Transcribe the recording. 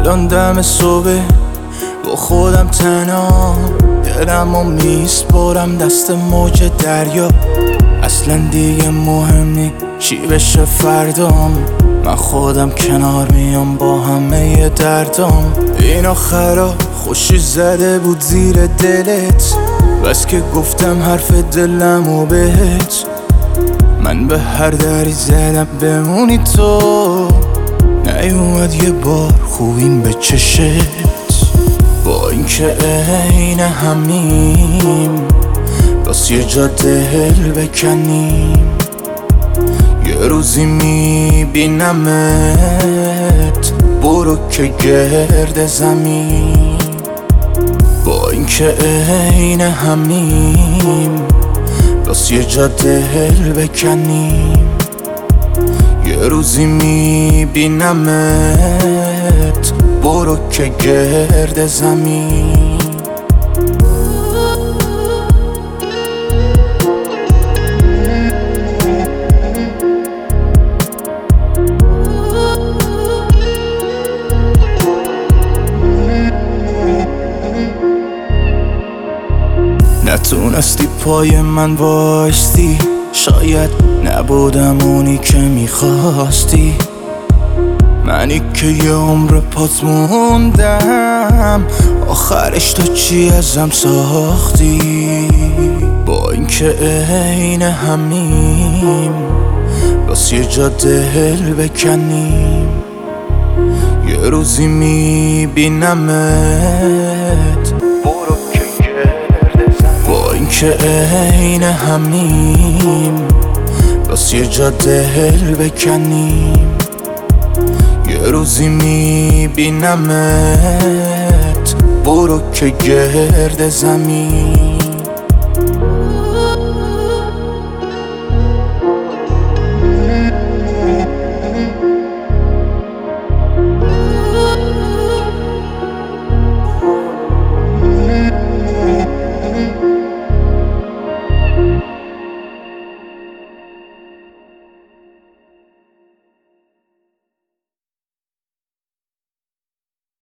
الان دم صبح با خودم تنها، دلم و میسپرم دست موج دریا. اصلا دیگه مهم نی چی بشه فردام، من خودم کنار میام با همه دردام. این آخرا خوشی زده بود زیر دلت، بس که گفتم حرف دلمو بهت. من به هر دری زدم بمونی تو، نیومد یه بار خوبیم به چشت. با اینکه عین همیم، بس یه جا دل بکنیم. یه روزی میبینمت، برو که گرد زمین. با اینکه عین همیم، بس یه جا دل بکنیم. یه روزی میبینمت، برو که گرد زمین. نتونستی پای من وایستی، شاید نبودم اونی که میخواستی. منی که یه عمر پات موندم، آخرش تو چی ازم ساختی. با اینکه عین همیم، بس یه جا دل بکنیم. یه روزی میبینمت، برو که گرد زمین. با اینکه عین همیم، بس یه جا دل بکنیم. یه روزی میبینمت، برو که گرد زمین.